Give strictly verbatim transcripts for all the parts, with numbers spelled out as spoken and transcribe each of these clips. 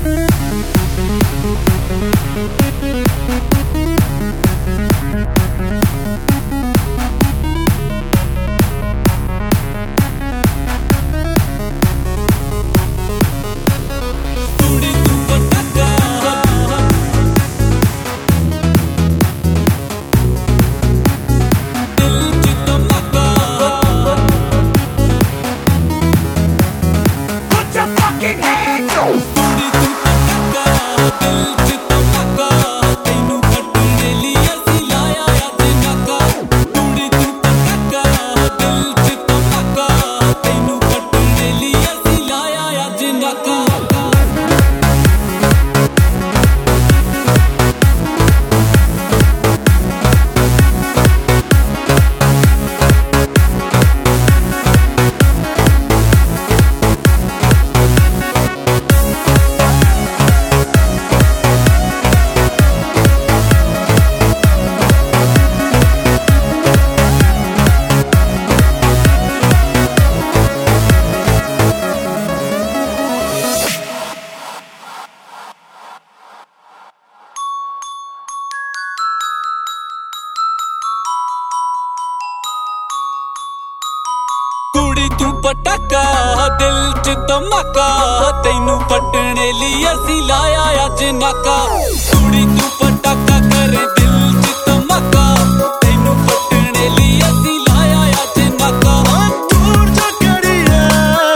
कुड़ी तू पटाका दिल च धमाका तैनू पटने लिए असी लाया अज नाका। कुड़ी तू पटाका करे दिल च धमाका तैनू पटने लिए असी लाया अज नाका। दूर जा कड़ी है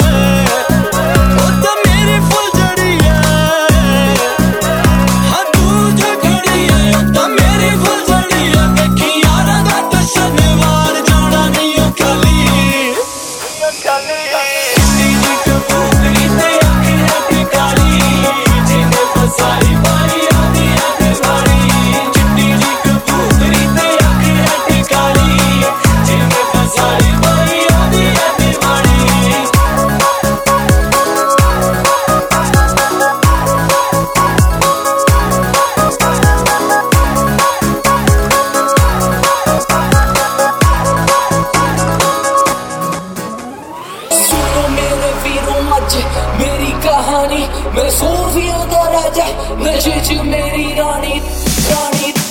ओ तो मेरी फुलझड़ी है, हाँ दूर जा कड़ी है ओ तो मेरी फुलझड़ी है। देखी यारा दा तो शनिवार जाना नहीं ओ खाली मेरी कहानी मैं सोफिया दा राजा नशे च मेरी रानी रानी।